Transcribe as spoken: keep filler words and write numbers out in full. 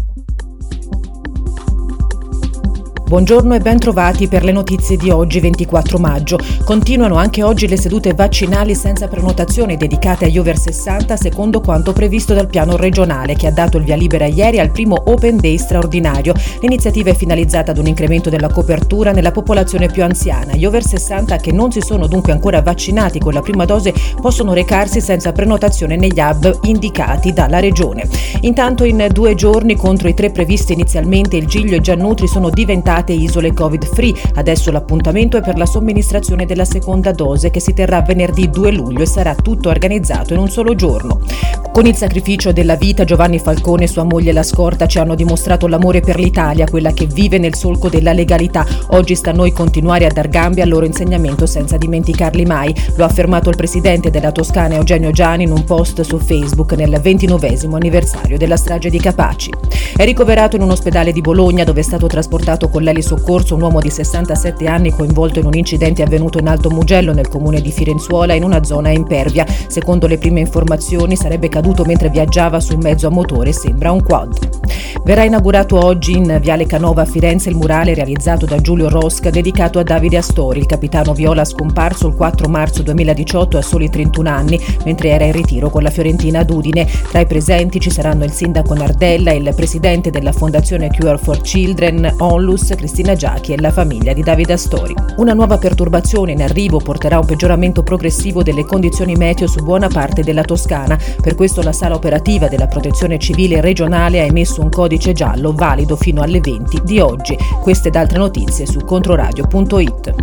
Buongiorno e ben trovati per le notizie di oggi ventiquattro maggio. Continuano anche oggi le sedute vaccinali senza prenotazione dedicate agli over sessanta secondo quanto previsto dal piano regionale che ha dato il via libera ieri al primo Open Day straordinario. L'iniziativa è finalizzata ad un incremento della copertura nella popolazione più anziana. Gli over sessanta che non si sono dunque ancora vaccinati con la prima dose possono recarsi senza prenotazione negli hub indicati dalla regione. Intanto in due giorni contro i tre previsti inizialmente il Giglio e Giannutri sono diventati isole Covid free. Adesso l'appuntamento è per la somministrazione della seconda dose che si terrà venerdì due luglio e sarà tutto organizzato in un solo giorno. Con il sacrificio della vita, Giovanni Falcone e sua moglie La Scorta ci hanno dimostrato l'amore per l'Italia, quella che vive nel solco della legalità. Oggi sta a noi continuare a dar gambe al loro insegnamento senza dimenticarli mai. Lo ha affermato il presidente della Toscana Eugenio Giani in un post su Facebook nel ventinovesimo anniversario della strage di Capaci. È ricoverato in un ospedale di Bologna dove è stato trasportato con l'elisoccorso un uomo di sessantasette anni coinvolto in un incidente avvenuto in Alto Mugello nel comune di Firenzuola in una zona impervia. Secondo le prime informazioni sarebbe caduto mentre viaggiava su un mezzo a motore, sembra un quad. Verrà inaugurato oggi in Viale Canova a Firenze il murale realizzato da Giulio Rosca dedicato a Davide Astori, il capitano viola scomparso il quattro marzo duemiladiciotto a soli trentuno anni mentre era in ritiro con la Fiorentina ad Udine. Tra i presenti ci saranno il sindaco Nardella e il presidente della fondazione Cure for Children Onlus, Cristina Giachi, e la famiglia di Davide Astori. Una nuova perturbazione in arrivo porterà a un peggioramento progressivo delle condizioni meteo su buona parte della Toscana. Per questo la sala operativa della Protezione Civile regionale ha emesso un codice giallo valido fino alle venti di oggi. Queste ed altre notizie su controradio punto it.